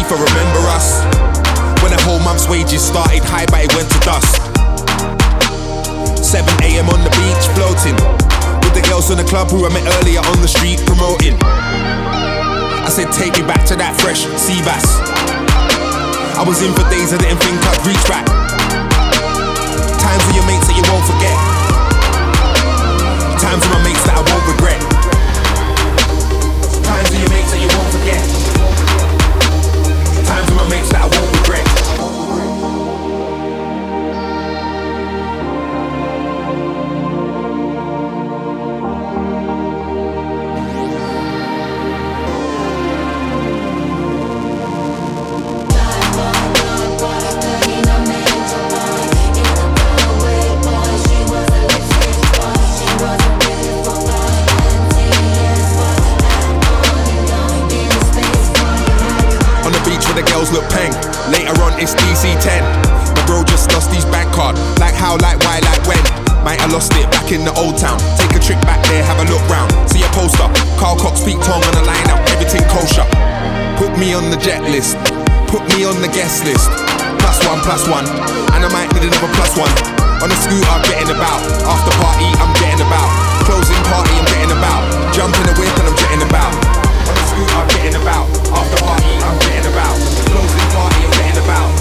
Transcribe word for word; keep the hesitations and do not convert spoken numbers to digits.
for remember us. When a whole month's wages started high but it went to dust. seven a.m. on the beach floating with the girls in the club who I met earlier on the street promoting. I said take me back to that fresh sea bass. I was in for days I didn't think I'd reach back. Times with your mates that you won't forget. Times with my mates that I won't regret. Times with your mates that you won't forget. Times with my mates that I won't regret. Look peng, later on it's D C ten. My bro just lost his bank card. Like how, like why, like when. Might have lost it back in the old town. Take a trip back there, have a look round. See a poster, Carl Cox, Pete Tong on the lineup. Everything kosher. Put me on the jet list, put me on the guest list. Plus one, plus one, and I might need another plus one. On the scooter I'm getting about. After party I'm getting about. Closing party I'm getting about. Jump in the whip and I'm jetting about. On the scooter I'm getting about. After party I'm getting about. Closing party I'm getting about.